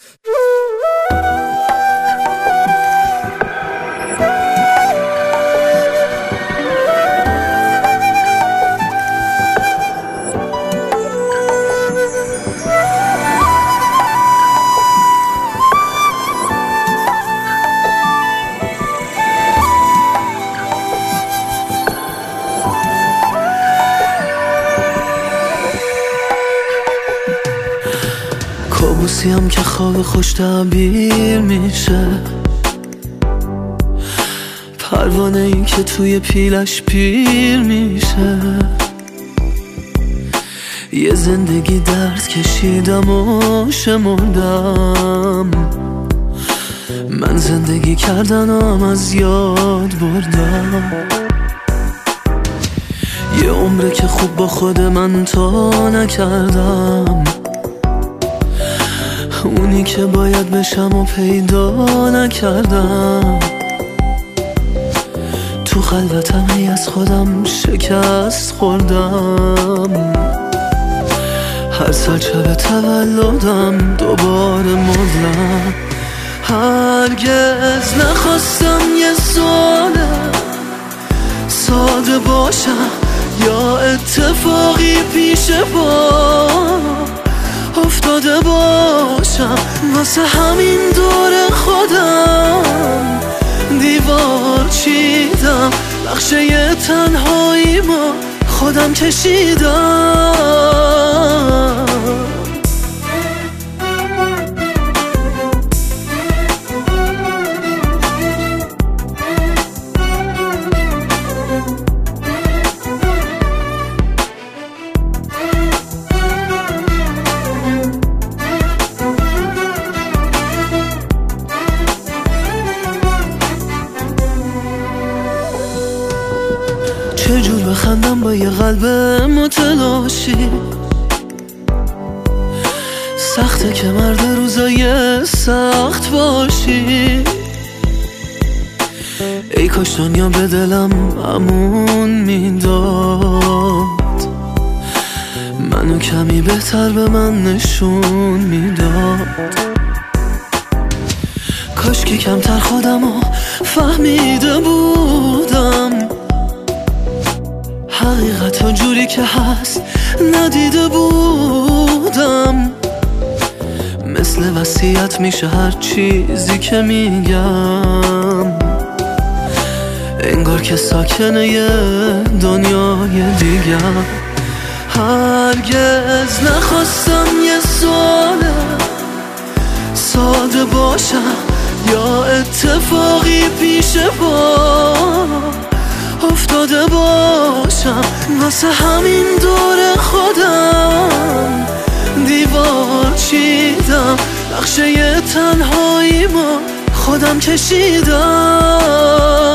کابوسیم که خواب خوش تعبیر میشه، پروانه ای که توی پیلش پیر میشه. یه زندگی درد کشیدم و شمردم، من زندگی کردنم از یاد بردم. یه عمره که خوب با خود من تا نکردم، اونی که باید بشم و پیدا نکردم. تو خلوتم هی از خودم شکست خوردم، هر سال شب تولدم دوباره مردم. هرگز نخواستم یه سوال ساده باشم یا اتفاقی پیش پا افتاده باشم، واسه همین دور خودم دیوار چیدم، نقشه تنهایی ما خودم کشیدم. چجور بخندم با یه قلب متلاشی، سخته که مرد روزای سخت باشی. ای کاش دنیا به دلم امون میداد، منو کمی بهتر به من نشون میداد. کاش که کمتر خودمو فهمیده بودم، حقیقت جوری که هست ندیده بودم. مثل وصیت میشه هر چیزی که میگم، انگار که ساکنه یه دنیای دیگم. هرگز نخواستم یه سوال ساده باشم یا اتفاقی پیش پا افتاده باشم، واسه همین دور خودم دیوار چیدم، نقشه تنهایی ما خودم کشیدم.